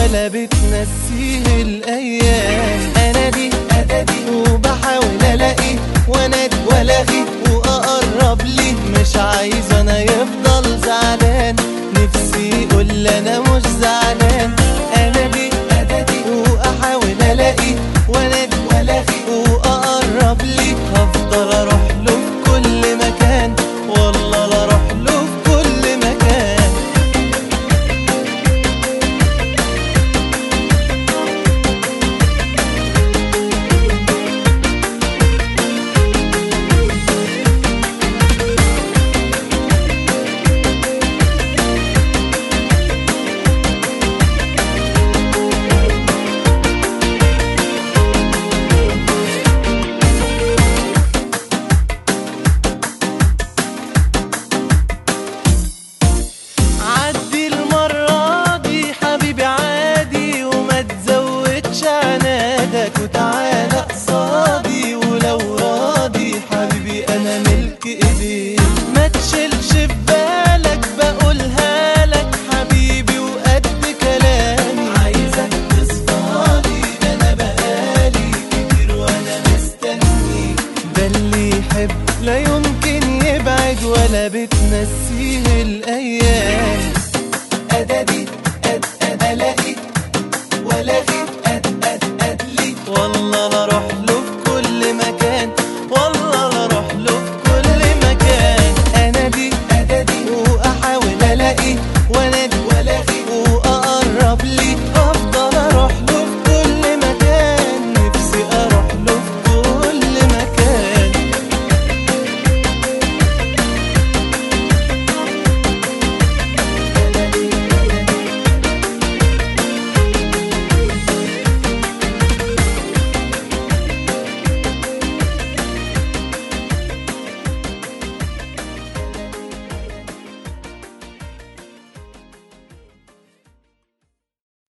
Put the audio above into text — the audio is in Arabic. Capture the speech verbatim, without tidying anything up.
ولا بتنسيه الايام. انا دي ادادي وبحاول الاقي وانادي والاغي واقرب ليه، مش عايز انا يفضل زعلان، نفسي يقول انا مش زعلان. انا دي ادادي واحاول الاقي وانادي والاغي واقرب ليه، هفضل اروح له في كل مكان، والله لا اروح له في كل مكان. وتعالى قصادي ولو راضي حبيبي انا ملك ايديك، ما تشيلش في بالك بقولها لك حبيبي وقد كلامي، عايزك تصفالي ده انا بقالي كتير وانا مستنيك. ده اللي يحب لا يمكن يبعد ولا بتنسيه الايام. ادادي